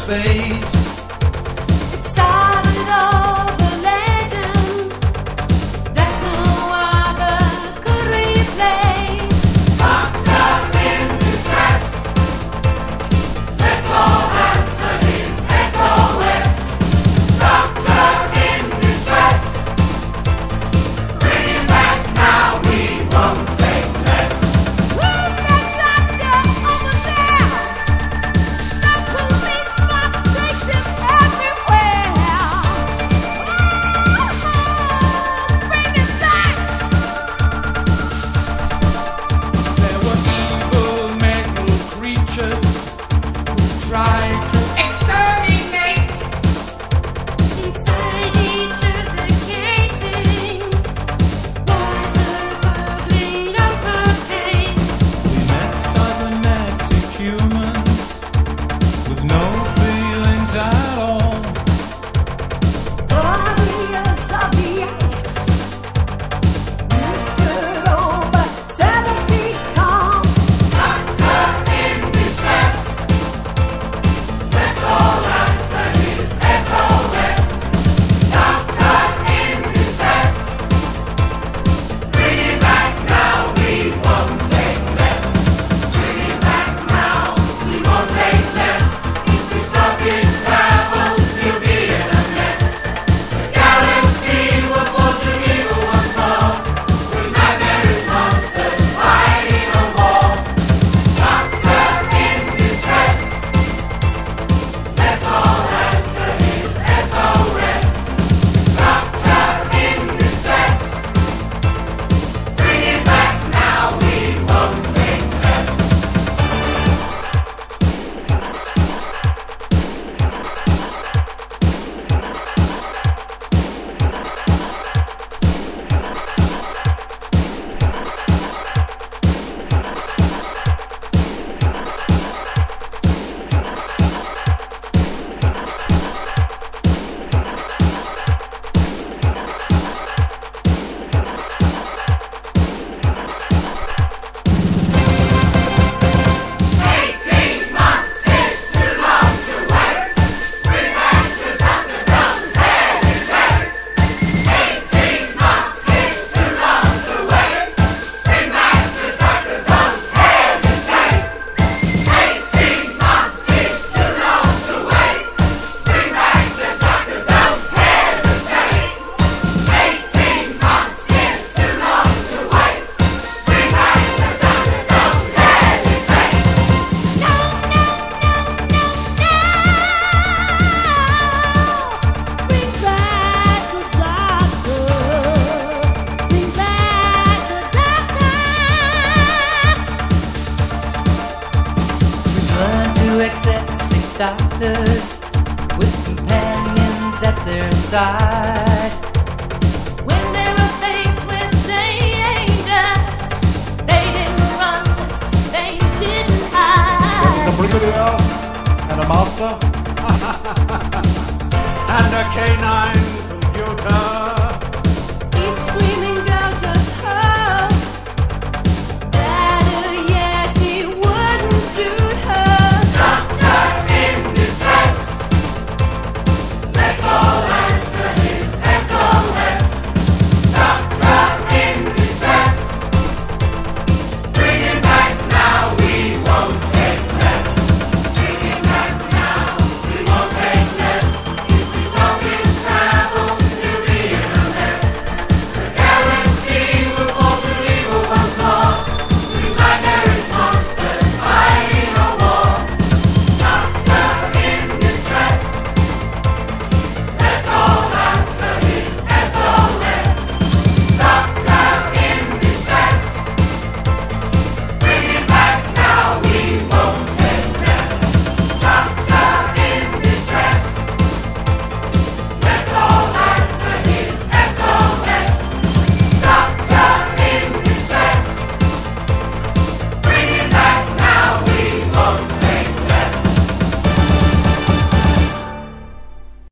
space. It started all the legend that no other could replace. Doctor in distress, let's all answer his SOS. Doctor in distress, bring him back now, we won't take less. Who's that doctor over there? The police box takes him everywhere. Bring him back. There were evil metal creatures who tried to exterminate. Inside each of the casings was a bubbling of cocaine. We met cybernetic humans with no feelings at all. Warriors of the ice, whispered over 7 feet tall. Doctor in distress, let's all answer his SOS. Doctor in distress, bring him back now, we won't take less. Bring him back now, we won't take less. If we stop his travels, he'll be in a mess. The galaxy will fall to evil once more, with nightmarish monsters fighting a war. Doctor in distress, let's all answer his SOS. Doctor in distress, bring him back now, we won't take less. Bring back the doctor. Bring back the doctor. We've learned to accept 6 doctors with companions at their side. When they were faced with danger, they didn't run, they didn't hide. Everybody else and a master And a canine